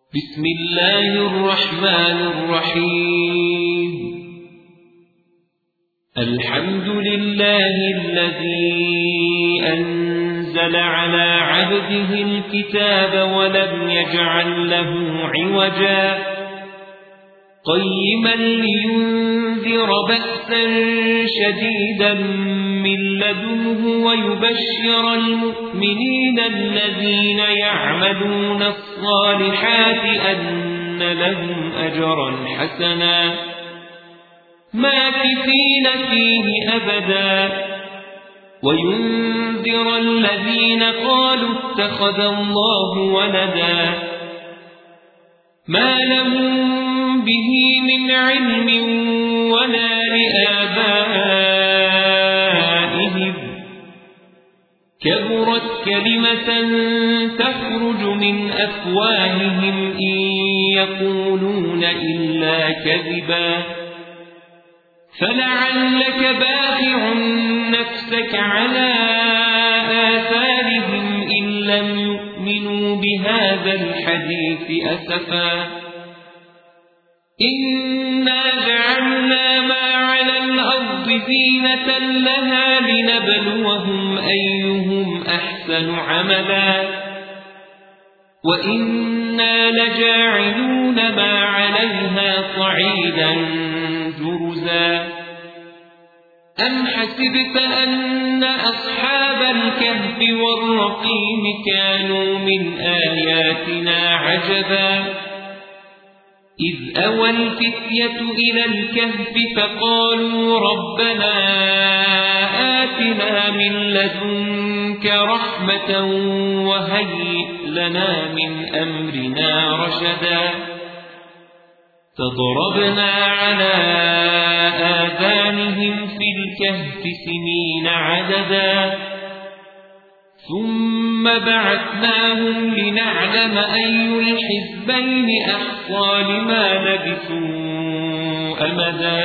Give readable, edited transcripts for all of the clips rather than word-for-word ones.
بسم الله الرحمن الرحيم. الحمد لله الذي أنزل على عبده الكتاب ولم يجعل له عوجا قيما لينذر بأسا شديدا من لدنه ويبشر المؤمنين الذين يعملون الصالحات أن لهم أجرا حسنا ماكثين فيه أبدا وينذر الذين قالوا اتخذ الله ولدا ما لهم به من علم ولا لآبائهم كبرت كلمة تخرج من أفواههم إن يقولون إلا كذبا فلعلك باخع نفسك على آثارهم إن لم يؤمنوا بهذا الحديث أسفا إنا جعلنا ما على الأرض زينة لها لنبلوهم أيهم أحسن عملا وإنا لجاعلون ما عليها صعيدا جرزا أم حسبت أن أصحاب الكهف والرقيم كانوا من آياتنا عجبا إذ أوى الفتية إلى الكهف فقالوا ربنا آتنا من لدنك رحمة وهيئ لنا من أمرنا رشدا فضربنا على آذانهم في الكهف سنين عددا ثم بعثناهم لنعلم أي الحزبين أحصى لما لبثوا أمدا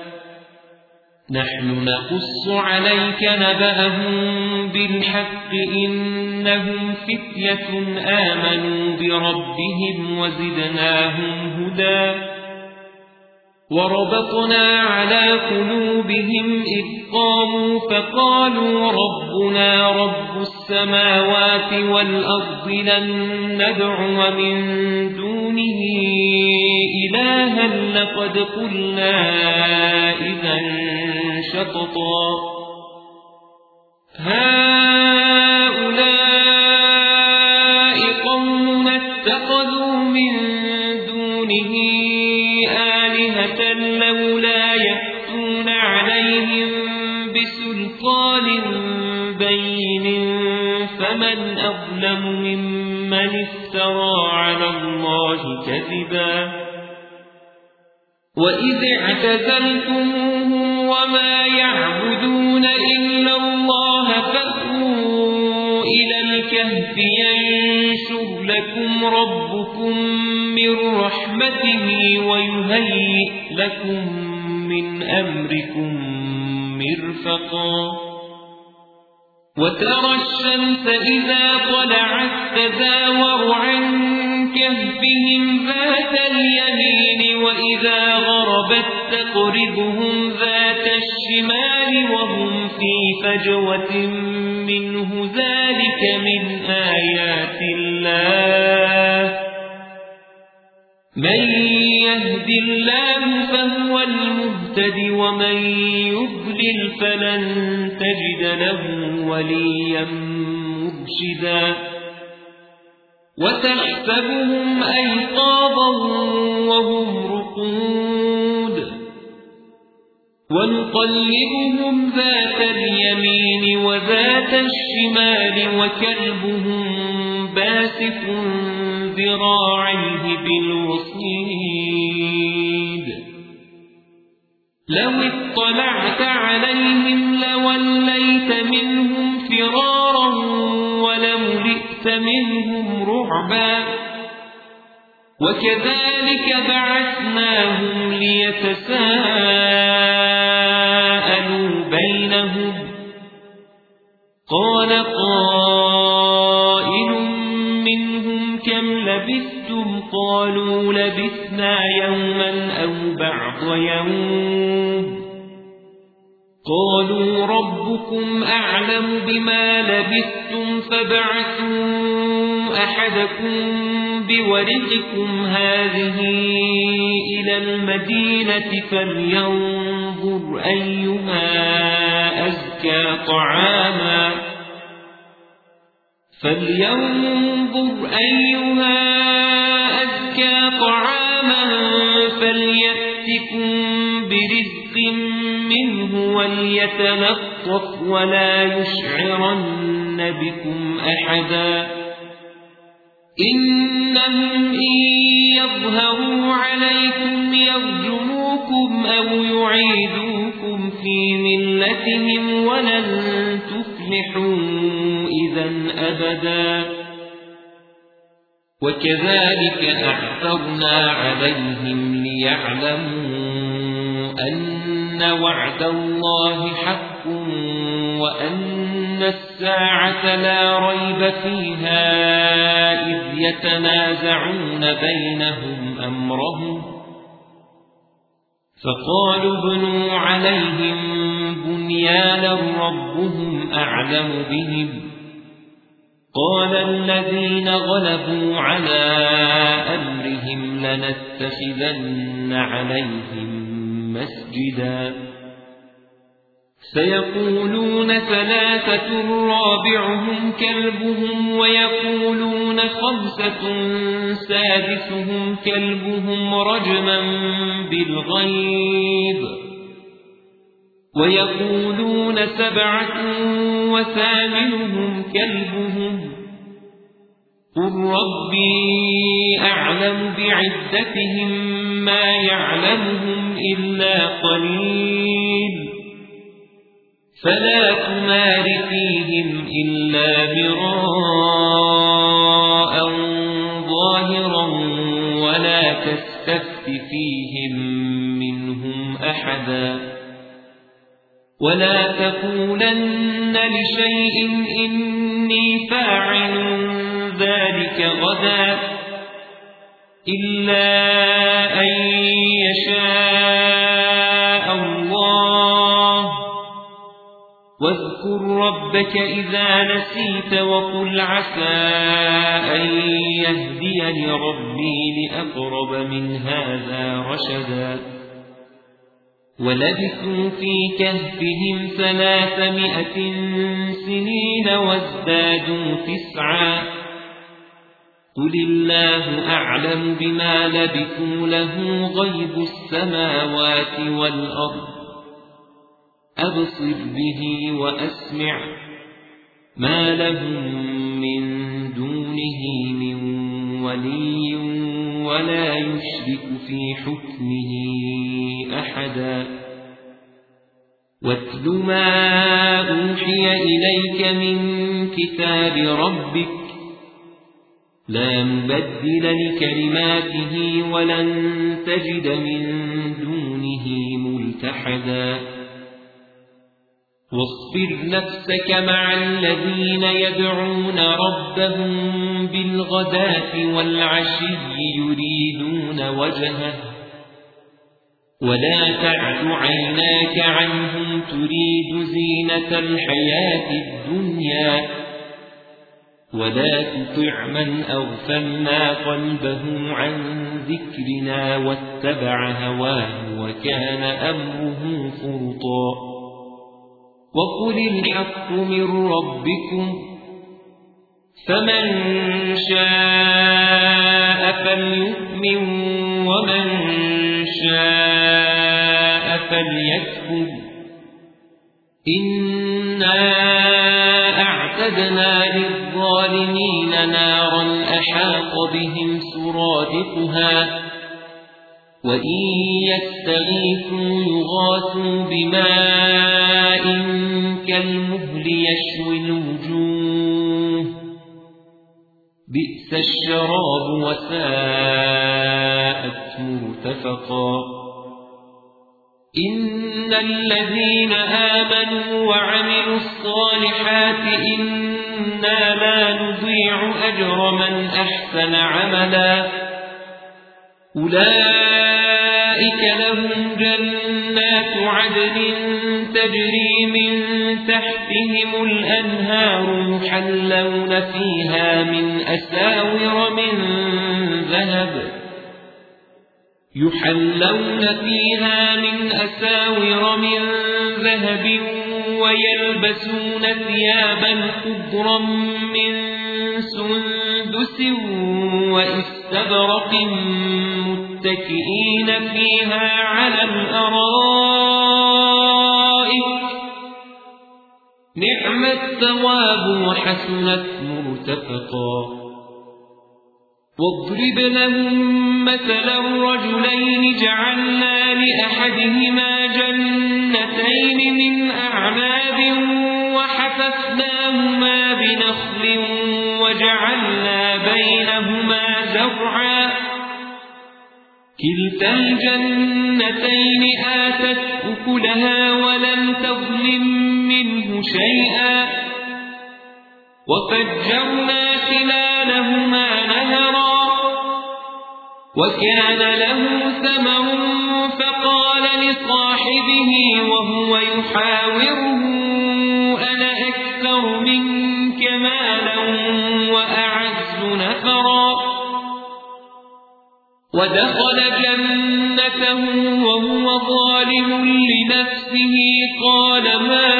نحن نقص عليك نبأهم بالحق إنهم فتية آمنوا بربهم وزدناهم هدى وربطنا على قلوبهم إذ قاموا فقالوا ربنا رب السماوات والأرض لن ندعو من دونه إلها لقد قلنا إذا شططا هؤلاء قوم اتخذوا من دونه آلهة لولا يأتون عليهم بسلطان بين فمن أظلم ممن افترى على الله كذبا وإذ اعتزلتموهم وما يعبدون إلا الله فأووا إلى الكهف ينشر لكم ربكم من رحمته ويهيئ لكم من أمركم مرفقا وترى الشمس إذا طلعت تزاور عن كهفهم ذات اليمين وإذا غربت تقرضهم ذات الشمال وهم في فجوة منه ذلك من آيات الله من يهد الله فهو المهتد ومن يضلل فلن تجد له وليا مرشدا وتحسبهم أيقاظا وهم رقود ونقلبهم ذات اليمين وذات الشمال وكلبهم باسط ذراعيه بالوصيد لو اطلعت عليهم لوليت منهم فرارا ولملئت منهم رعبا وكذلك بعثناهم ليتساءلوا بينهم قال قائل منهم كم لبثتم قالوا لبثنا يوما أو بعض يوم قالوا ربكم أعلم بما لبثتم فابعثوا أحدكم بورقكم هذه إلى المدينة فلينظر أيها أزكى طعاما فليأتكم برزق منه وليتلطف ولا يشعرن بكم أحدا إنهم إن يظهروا عليكم يرجموكم أو يعيدوكم في ملتهم ولن تفلحوا إذا أبدا وكذلك أعثرنا عليهم ليعلموا أن وعد الله حق وأن الساعة لا ريب فيها إذ يتنازعون بينهم أمرهم فقالوا ابنوا عليهم بنيانا ربهم أعلم بهم قال الذين غلبوا على أمرهم لنتخذن عليهم مسجدا سيقولون ثلاثة رابعهم كلبهم ويقولون خمسة سادسهم كلبهم رجما بالغيب ويقولون سبعة وثامنهم كلبهم قل ربي أعلم بعدتهم ما يعلمهم إلا قليل فلا تمار فيهم إلا مراء ظاهرا ولا تستفت فيهم منهم أحدا ولا تقولن لشيء إني فاعل ذلك غدا إلا أن يشاء الله واذكر ربك إذا نسيت وقل عسى أن يهديني ربي لأقرب من هذا رشدا ولبثوا في كهفهم 300 سنين وازدادوا 9 قل الله أعلم بما لبثوا له غيب السماوات والأرض أبصر به وأسمع ما لهم من دونه من ولي ولا يشرك في حكمه أحدا واتل ما أوحي إليك من كتاب ربك لا مبدل لكلماته ولن تجد من دونه ملتحدا واصبر نفسك مع الذين يدعون ربهم بالغداة والعشي يريدون وجهه ولا تعد عيناك عنهم تريد زينة الحياة الدنيا ولا تطع من أغفلنا قلبه عن ذكرنا واتبع هواه وكان أمره فرطا وقل الحق من ربكم فمن شاء فليؤمن ومن شاء فليكفر إنا أعتدنا للظالمين نارا أحاط بهم سرادقها وإن يستغيثوا يغاثوا بماء كالمهل يشوي الوجوه بئس الشراب وساءت مرتفقا إن الذين آمنوا وعملوا الصالحات إنا لا نضيع أجر من أحسن عملا أولئك لهم جنات عدن تجري من تحتهم الأنهار يحلون فيها من أساور من ذهب ويلبسون ثيابا خضرا من سندس واستبرق متكئين فيها على الأرائك نعم الثواب وحسنت مرتفقا واضرب لهم مثلا رجلين جعلنا لأحدهما جنتين من أعناب وحففناهما بنخل وجعلنا بينهما زرعا كلتا الجنتين آتت أكلها ولم تظلم منه شيئا وفجرنا خلالهما نهرا وكان له ثمر فقال لصاحبه وهو يحاوره أنا أكثر منك مالا وأعز نفرا ودخل جنته وهو ظالم لنفسه قال ما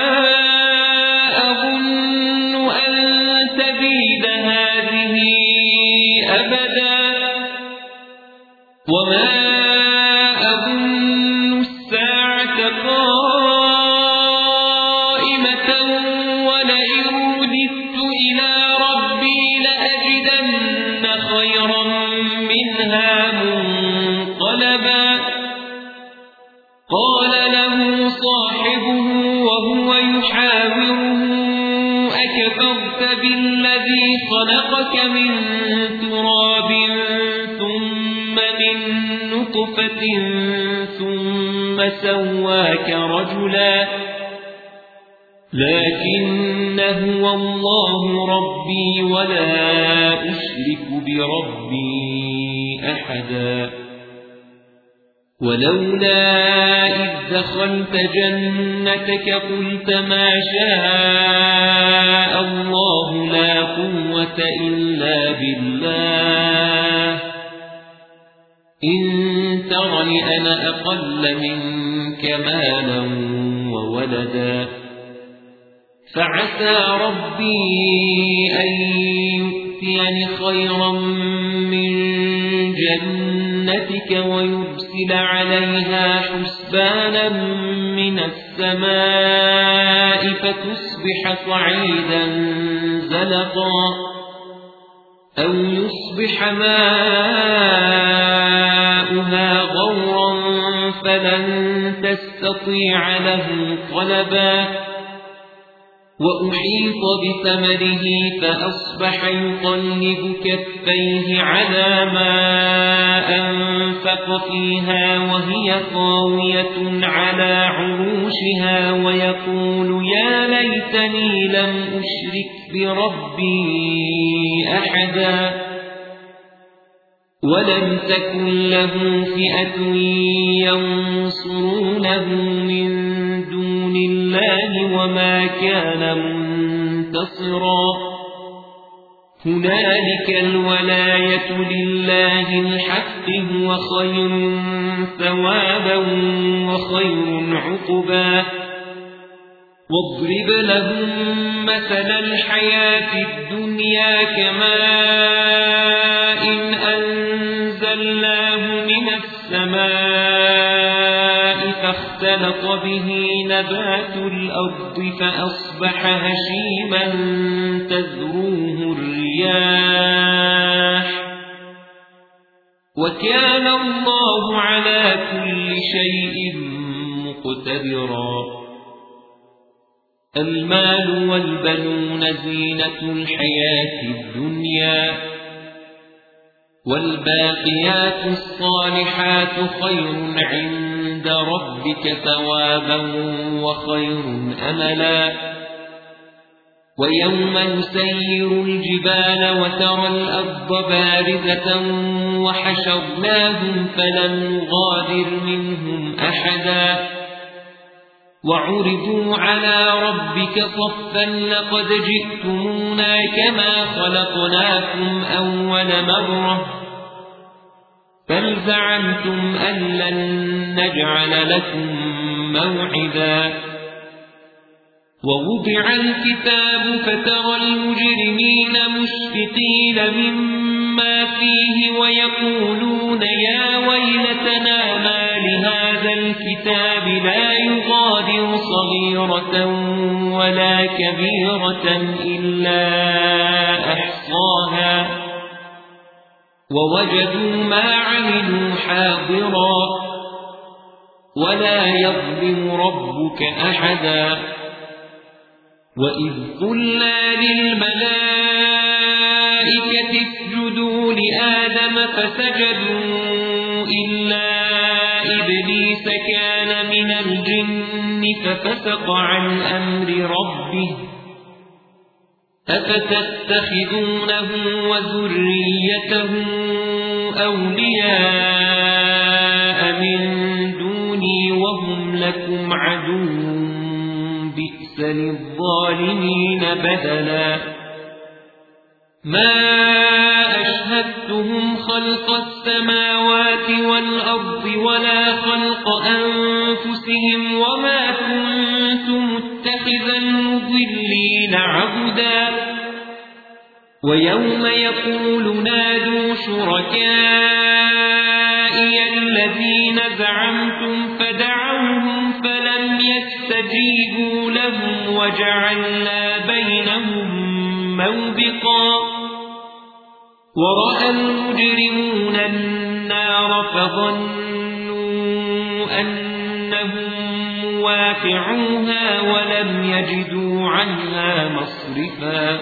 أظن أن تبيد هذه أبدا وما أظن الساعة قائمة ولئن رددت إلى ربي لأجدن خيرا منها منقلبا قال له صاحبه وهو يحاوره أكفرت بالذي خلقك من تراب ثم من نطفة ثم سواك رجلا لكن هو الله ربي ولا أشرك بربي أحدا ولولا إذ دخلت جنتك قلت ما شاء الله لا قوة إلا بالله إن ترني أنا أقل منك مالا وولدا فعسى ربي أن يؤتيني خيرا من جنتك ويرسل عليها حسبانا من السماء فتصبح صعيدا زلقا أو يصبح ماؤها غورا فلن تستطيع له طلبا وأحيط بثمره فأصبح يقلب كفيه على ما أنفق فيها وهي خاوية على عروشها ويقول يا ليتني لم أشرك بربي أحدا ولم تكن له فئة ينصرونه من دون الله وما كان منتصرا هنالك الولاية لله الحق هو خير ثوابا وخير عقبا واضرب لهم مثل الحياة الدنيا كماء أنزلناه من السماء فاختلط به نبات الأرض فأصبح هشيما تذروه الرياح وكان الله على كل شيء مقتدرا المال والبنون زينة الحياة الدنيا والباقيات الصالحات خير عند ربك ثوابا وخير أملا ويوم نسير الجبال وترى الأرض بارزة وحشرناهم فلم نغادر منهم أحدا وعرضوا على ربك صفا لقد جئتمونا كما خلقناكم أول مرة بل زعمتم أن لن نجعل لكم موعدا ووضع الكتاب فترى المجرمين مشفقين مما فيه ويقولون يا ويلتنا ما لهذا الكتاب لا يغادر صغيرة ولا كبيرة إلا أحصاها ووجدوا ما عملوا حاضرا ولا يظلم ربك أحدا وإذ قلنا للملائكة اسجدوا لآدم فسجدوا إلا إبليس كان من الجن ففسق عن أمر ربه أفتتخذونه وذريته أولياء من دوني وهم لكم عدو بئس للظالمين بدلا ما أشهدتهم خلق السماوات والأرض ولا خلق أنفسهم وما كنت متخذ المضلين عبدا ويوم يقول نادوا شركائي الذين زعمتم فدعوهم فلم يستجيبوا لهم وجعلنا بينهم موبقا ورأى المجرمون النار فظنوا أنهم واقعوها ولم يجدوا عنها مصرفا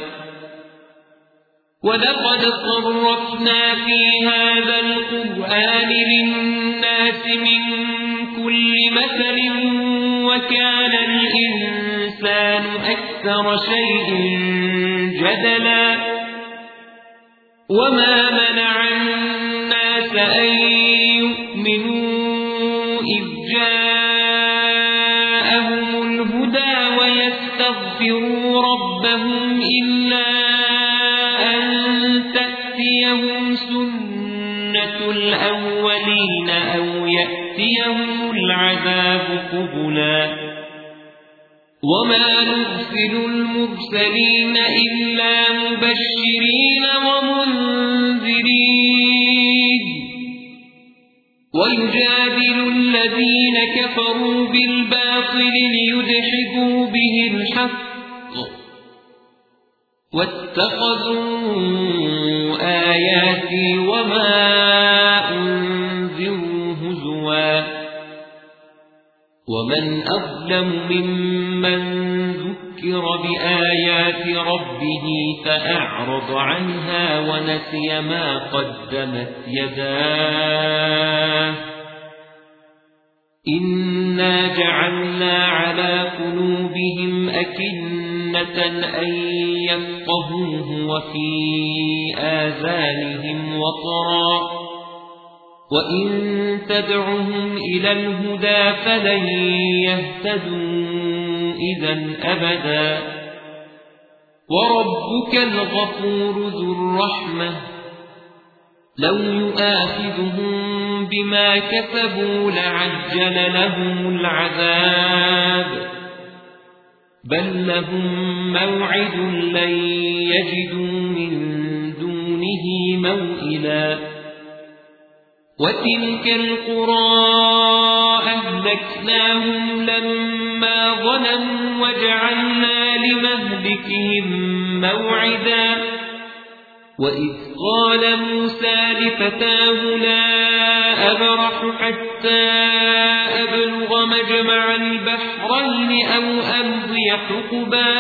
ولقد صرفنا في هذا القرآن للناس من كل مثل وكان الإنسان أكثر شيء جدلا وما منع الناس أن يؤمنوا إذ جاءهم الهدى ويستغفروا ربهم إلا أن تأتيهم سنة الأولين أو يأتيهم العذاب قبلا وما نرسل المرسلين إلا مبشرين ومنذرين ويجادل الذين كفروا بالباطل ليدحضوا به الحق واتخذوا آياتي وما أنذروا هزوا ومن أظلم ممن ذكر بآيات ربه فأعرض عنها ونسي ما قدمت يداه إنا جعلنا على قلوبهم أكنة أن يفقهوه وفي آذانهم وقرا وإن تدعهم إلى الهدى فلن يهتدوا إذا أبدا وربك الغفور ذو الرحمة لو يؤاخذهم بما كسبوا لعجل لهم العذاب بل لهم موعد لن يجدوا من دونه موئلا وتلك القرى أهلكناهم لما ظلموا وجعلنا لمهلكهم موعدا وإذ قال موسى لفتاه لا أبرح حتى أبلغ مجمع البحرين أو أمضي حقبا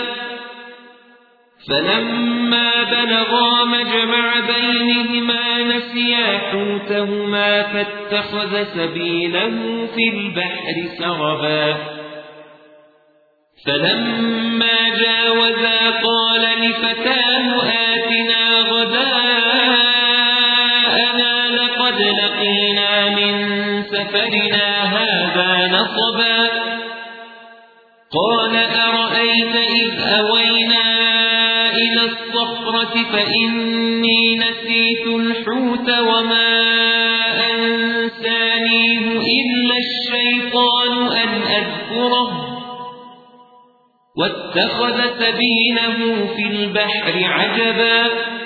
فلما بلغا مجمع بينهما نسيا حوتهما فاتخذ سبيله في البحر سربا فلما جاوزا قال لفتاه آتنا غداءنا لقينا من سفرنا هذا نصبا قال أرأيت إذ أوينا إلى الصخرة فإني نسيت الحوت وما أنسانيه إلا الشيطان أن أذكره واتخذ سبيله في البحر عجبا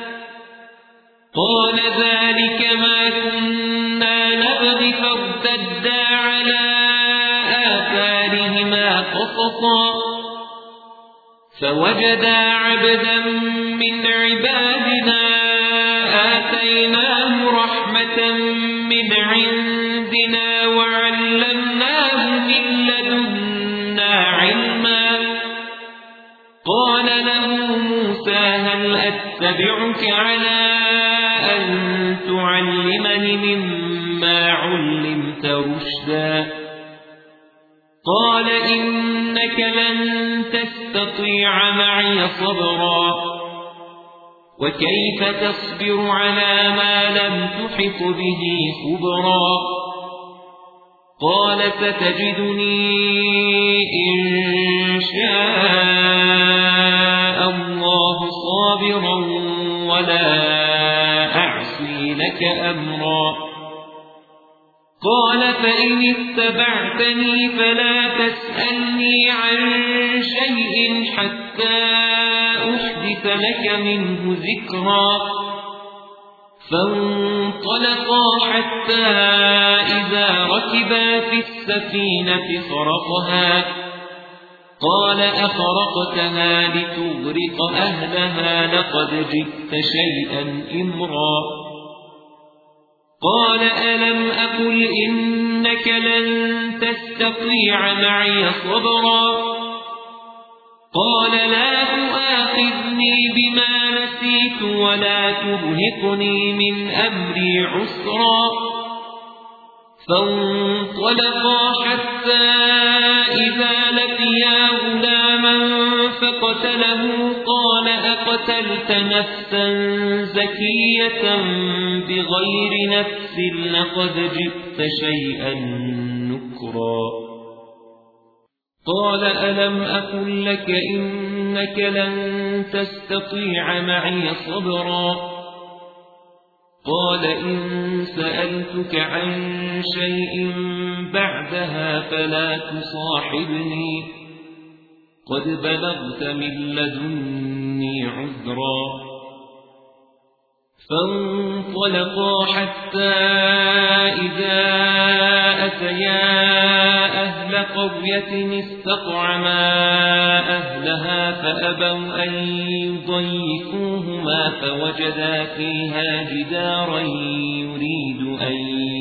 قال ذلك ما كنا نبغي فارتدا على آثارهما قصصا فوجدا عبدا من عبادنا آتيناه رحمة من عندنا وعلمناه من لدنا علما قال له موسى هل أتبعك على أن تعلمني مما علمت رشدا قال إنك لن تستطيع معي صبرا وكيف تصبر على ما لم تحط به خبرا قال ستجدني إن شاء الله صابرا ولا أعصي لك أمرا قال فإن اتبعتني فلا تسألني عن شيء حتى أحدث لك منه ذكرا فانطلقا حتى إذا ركبا في السفينة خرقها قال أخرقتها لتغرق أهلها لقد جئت شيئا إمرا قال ألم أقل إنك لن تستطيع معي صبرا قال لا تؤاخذني بما نسيت ولا ترهقني من أمري عسرا فانطلقا حتى إذا لقيا غلاما فقتله قال أقتلت نفسا زكية بغير نفس لقد جئت شيئا نكرا قال ألم أقل لك إنك لن تستطيع معي صبرا قال إن سألتك عن شيء بعدها فلا تصاحبني قد بلغت من لدني عذرا فانطلقا حتى إذا أتيا أهل قرية استطعما أهلها فأبوا أن يضيفوهما فوجدا فيها جدارا يريد أن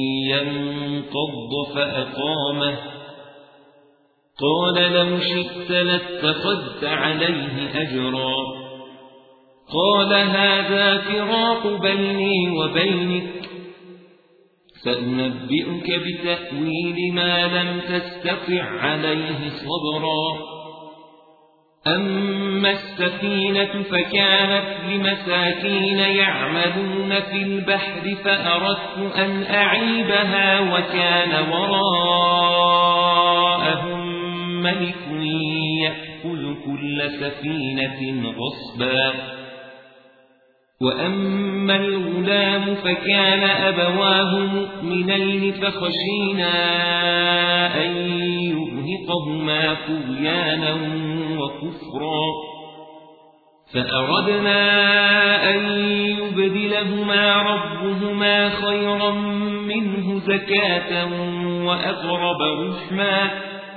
ينقض فأقامه قال لو شئت لاتخذت عليه أجرا قال هذا فراق بيني وبينك سأنبئك بتأويل ما لم تستطع عليه صبرا أما السفينة فكانت لمساكين يعملون في البحر فأردت أن أعيبها وكان وراءهم ملك يأخذ كل سفينة غصبا وأما الغلام فكان أبواه مؤمنين فخشينا أن يرهقهما طغيانا وكفرا فأردنا أن يبدلهما ربهما خيرا منه زكاة وأقرب رحما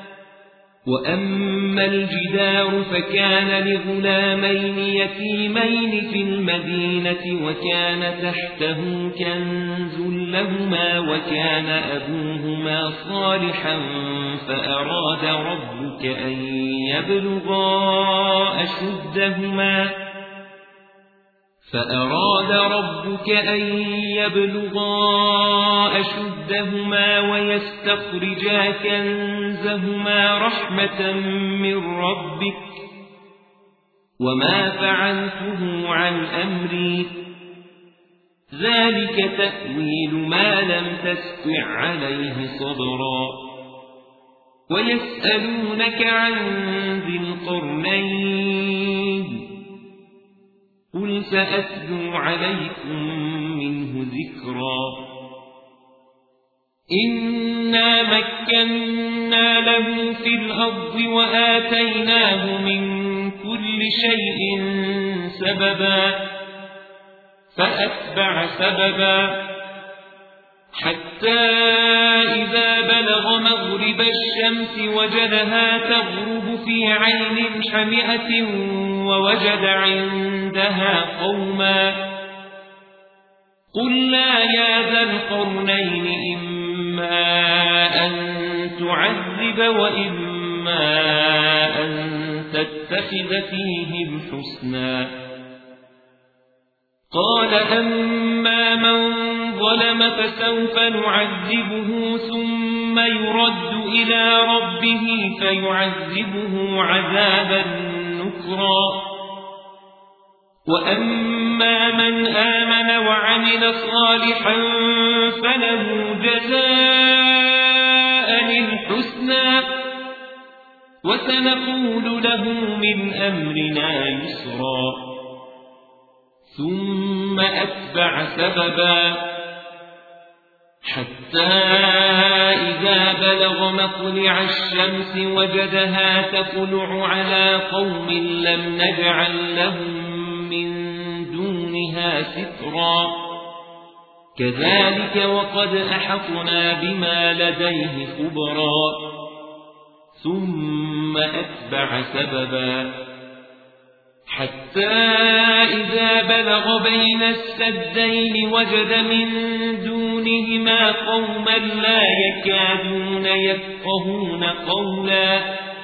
وأما الجدار فكان لغلامين يتيمين في المدينة وكان تحته كنز لهما وكان أبوهما صالحا فأراد ربك أن يبلغا أشدهما ويستخرجا كنزهما رحمة من ربك وما فعلته عن أمري ذلك تأويل ما لم تستطع عليه صبرا ويسألونك عن ذي القرنين قل سأتلو عليكم منه ذكرا إنا مكنا له في الأرض وآتيناه من كل شيء سببا فأتبع سببا حتى إذا بلغ مغرب الشمس وجدها تغرب في عين حمئة ووجد عندها قوما قلنا يا ذا القرنين إما أن تعذب وإما أن تتخذ فيهم حسنا قال أما من ظلم فسوف نعذبه ثم يرد إلى ربه فيعذبه عذابا نكرا وأما من آمن وعمل صالحا فله جزاء الحسنى وسنقول له من أمرنا يسرا ثم أتبع سببا حتى إذا بلغ مطلع الشمس وجدها تطلع على قوم لم نجعل لهم من دونها سترا كذلك وقد أحطنا بما لديه خبرا ثم أتبع سببا حتى إذا بلغ بين السدين وجد من دونهما قوما لا يكادون يفقهون قولا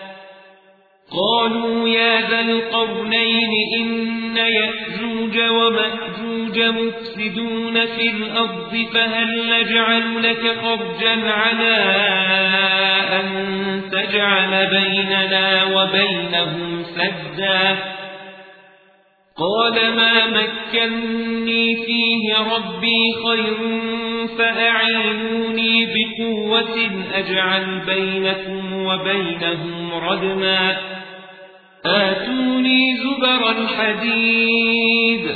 قالوا يا ذا القرنين إن يأجوج ومأجوج مفسدون في الأرض فهل نجعل لك خرجا على أن تجعل بيننا وبينهم سدا قال ما مكني فيه ربي خير فأعينوني بقوة أجعل بينكم وبينهم ردما آتوني زبر الحديد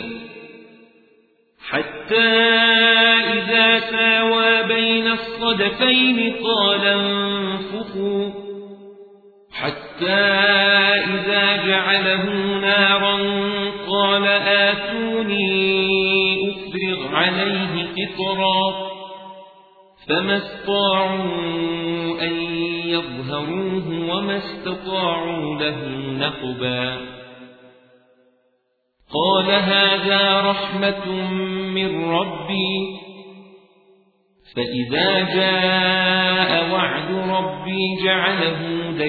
حتى إذا ساوى بين الصدفين قال انفخوا حتى إذا جعله نارا قال آتوني أفرغ عليه قطرا فما استطاعوا أن يظهروه وما استطاعوا له نقبا قال هذا رحمة من ربي فإذا جاء وعد ربي جعله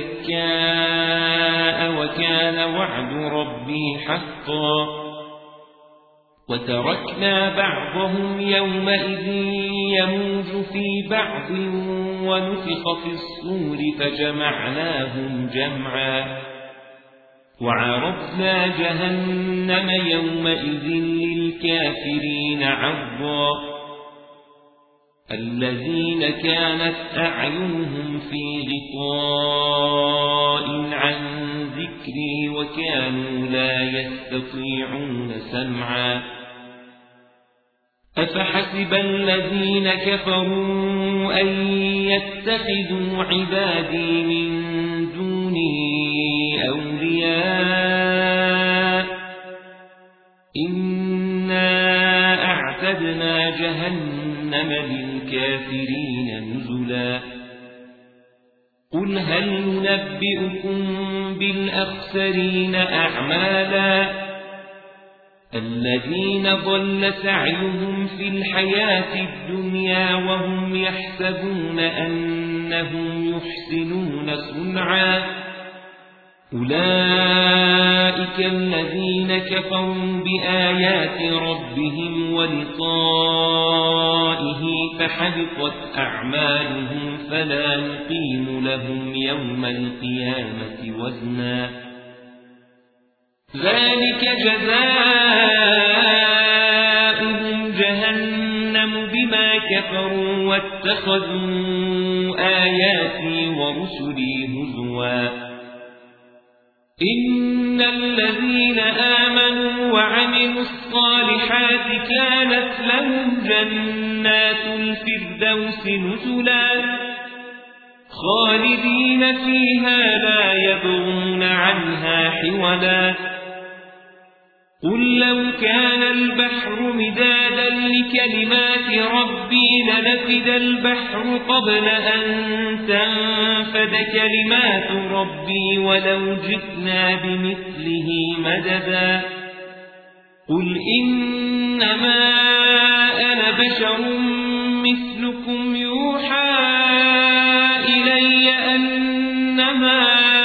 دكاء وكان وعد ربي حقا وتركنا بعضهم يومئذ يموج في بعض ونفخ في الصور فجمعناهم جمعا وعرضنا جهنم يومئذ للكافرين عرضا الذين كانت أعينهم في غطاء عن ذكري وكانوا لا يستطيعون سمعا أفحسب الذين كفروا أن يتخذوا عبادي من دوني أولياء إنا أعتدنا جهنم للكافرين نزلا قل هل ننبئكم بالأخسرين أعمالا الذين ضل سعيهم في الحياة الدنيا وهم يحسبون أنهم يحسنون صنعا أولئك الذين كفروا بآيات ربهم ولقائه فحبطت أعمالهم فلا نقيم لهم يوم القيامة وزنا ذلك جزاؤهم جهنم كفروا واتخذوا آياتي ورسلي هزوا إن الذين آمنوا وعملوا الصالحات كانت لهم جنات الفردوس نزلا خالدين فيها لا يبغون عنها حولا قل لو كان البحر مدادا لكلمات ربي لنفد البحر قبل أن تنفد كلمات ربي ولو جئنا بمثله مددا قل إنما أنا بشر مثلكم يوحى إلي أنما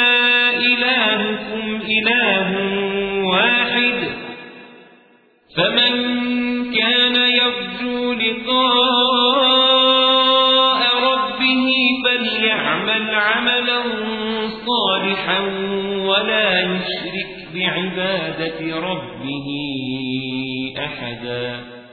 إلهكم إله واحد فمن كان يرجو لقاء ربه فليعمل عملا صالحا ولا يشرك بعبادة ربه أحدا